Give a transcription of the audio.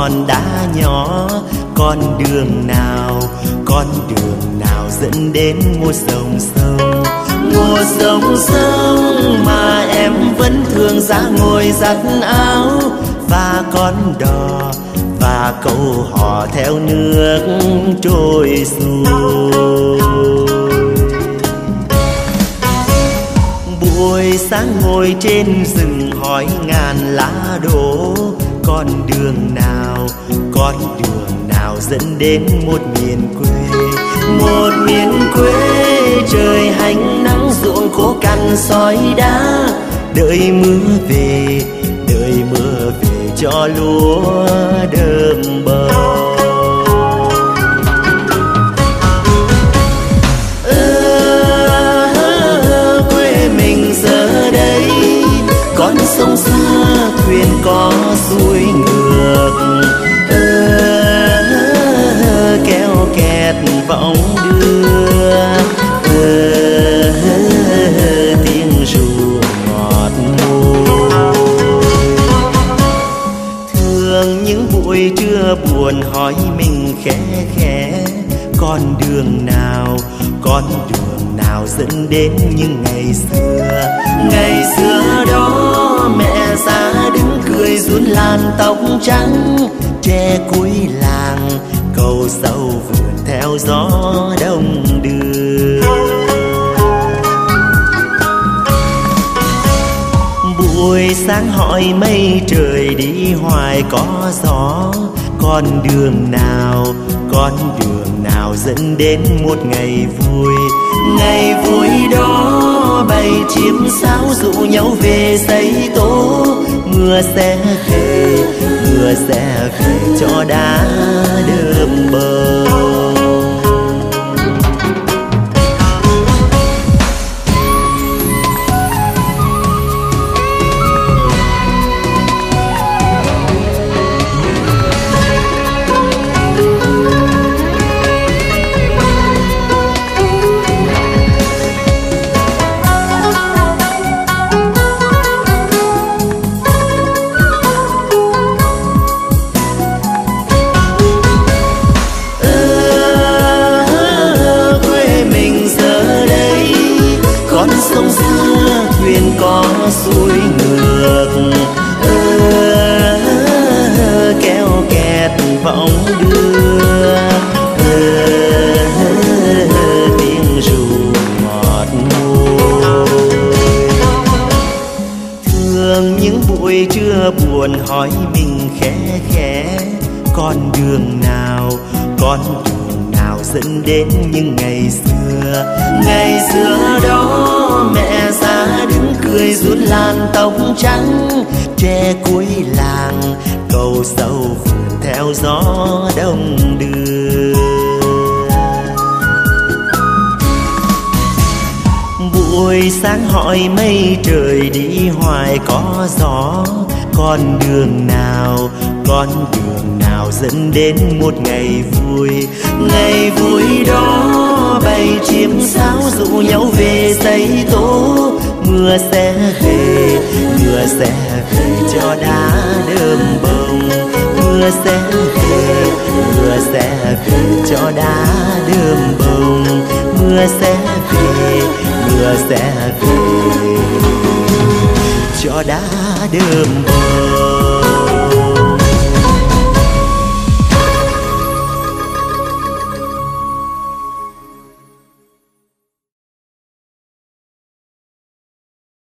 hòn đá nhỏ. Con đường nào dẫn đến một dòng sông, một dòng sông mà em vẫn thường ra ngồi giặt áo. Và con đò và câu hò theo nước trôi xuôi. Buổi sáng ngồi trên rừng hỏi ngàn lá đổ. Con đường nào dẫn đến một miền quê, một miền quê trời hanh nắng ruộng khô cằn sỏi đá. Đợi mưa về cho lúa đơm bầu. Quê mình giờ đây con sông xưa thuyền có xuôi ngược. Kéo kẹt võng đưa, tiếng ru ngọt môi. Thường những buổi trưa buồn hỏi mình khẽ khẽ, con đường nào dẫn đến những ngày xưa. Ngày xưa đó mẹ già đứng cười run làn tóc trắng. Tre cuối làng cầu sâu vườn theo gió đông đưa. Buổi sáng hỏi mây trời đi hoài có gió. Con đường nào dẫn đến một ngày vui. Ngày vui đó bầy chim sáo dụ nhau về xây tố. Mưa sẽ về cho đá đơm bầu. Sông xưa thuyền có xuôi ngược, kéo kẹt võng đưa, tiếng ru ngọt môi. Thường những buổi trưa buồn hỏi mình khẽ khẽ, con đường nào dẫn đến những ngày xưa. Ngày xưa đó mẹ già đứng cười rút làn tóc trắng. Tre cuối làng cầu sâu vườn theo gió đông đưa. Buổi sáng hỏi mây trời đi hoài có gió. Con đường nào dẫn đến một ngày vui. Ngày vui đó bầy chim sáo dụ nhau về xây tố. Mưa sẽ về cho đá đơm bông. Mưa sẽ về cho đá đơm bông. Mưa sẽ về cho đá đơm bông.